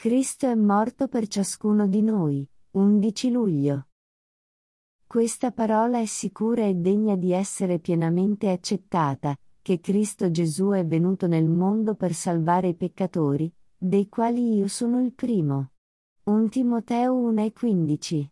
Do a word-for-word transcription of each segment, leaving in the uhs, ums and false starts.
Cristo è morto per ciascuno di noi, undici luglio. Questa parola è sicura e degna di essere pienamente accettata, che Cristo Gesù è venuto nel mondo per salvare i peccatori, dei quali io sono il primo. primo Timoteo uno e quindici.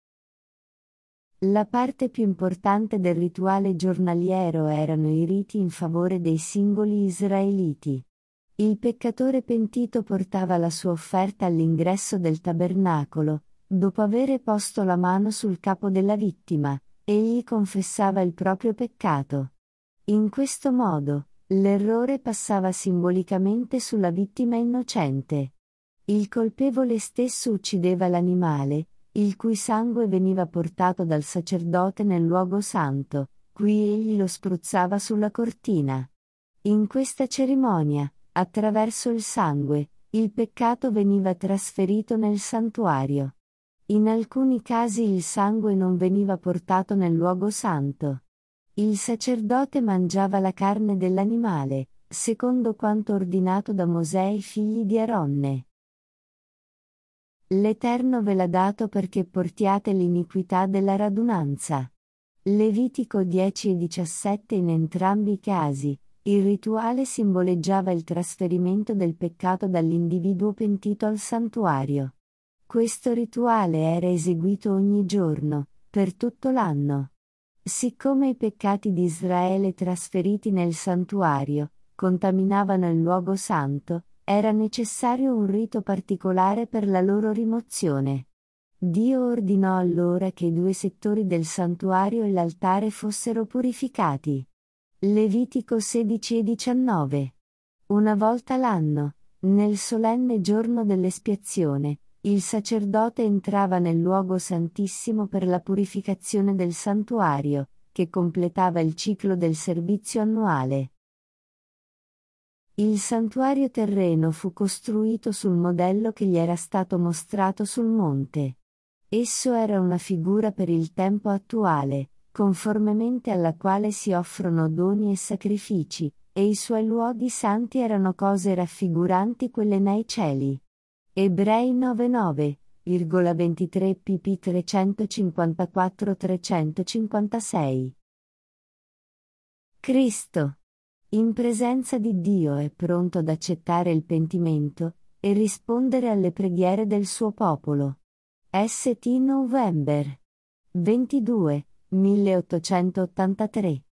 La parte più importante del rituale giornaliero erano i riti in favore dei singoli israeliti. Il peccatore pentito portava la sua offerta all'ingresso del tabernacolo, dopo avere posto la mano sul capo della vittima, egli confessava il proprio peccato. In questo modo, l'errore passava simbolicamente sulla vittima innocente. Il colpevole stesso uccideva l'animale, il cui sangue veniva portato dal sacerdote nel luogo santo, qui egli lo spruzzava sulla cortina. In questa cerimonia, attraverso il sangue, il peccato veniva trasferito nel santuario. In alcuni casi il sangue non veniva portato nel luogo santo. Il sacerdote mangiava la carne dell'animale, secondo quanto ordinato da Mosè ai figli di Aronne. L'Eterno ve l'ha dato perché portiate l'iniquità della radunanza. Levitico dieci e diciassette. In entrambi i casi, il rituale simboleggiava il trasferimento del peccato dall'individuo pentito al santuario. Questo rituale era eseguito ogni giorno, per tutto l'anno. Siccome i peccati di Israele trasferiti nel santuario contaminavano il luogo santo, era necessario un rito particolare per la loro rimozione. Dio ordinò allora che i due settori del santuario e l'altare fossero purificati. Levitico sedici e diciannove. Una volta l'anno, nel solenne giorno dell'espiazione, il sacerdote entrava nel luogo santissimo per la purificazione del santuario, che completava il ciclo del servizio annuale. Il santuario terreno fu costruito sul modello che gli era stato mostrato sul monte. Esso era una figura per il tempo attuale, conformemente alla quale si offrono doni e sacrifici, e i suoi luoghi santi erano cose raffiguranti quelle nei cieli. Ebrei nove nove, ventitré pp trecentocinquantaquattro trecentocinquantasei. Cristo, in presenza di Dio, è pronto ad accettare il pentimento e rispondere alle preghiere del suo popolo. S T November ventidue, milleottocentottantatré.